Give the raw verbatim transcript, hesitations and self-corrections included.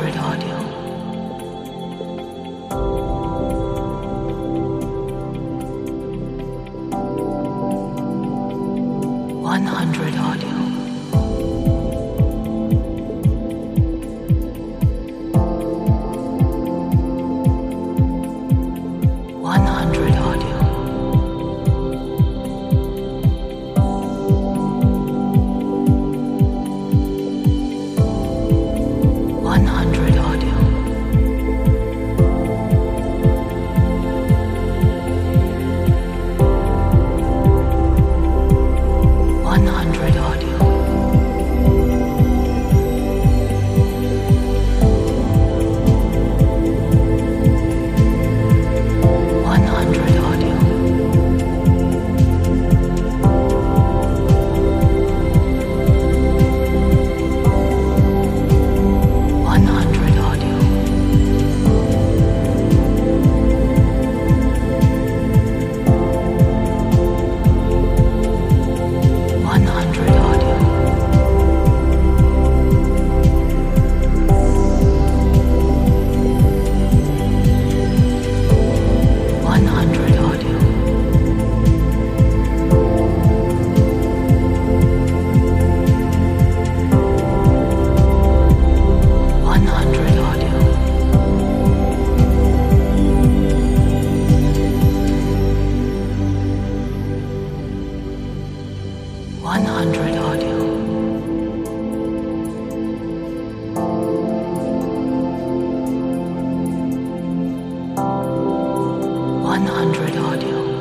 hundred audio. one hundred audio. one hundred audio. one hundred audio. one hundred audio. one hundred audio. one hundred audio. one hundred audio. one hundred audio. one hundred audio. one hundred audio. one hundred audio.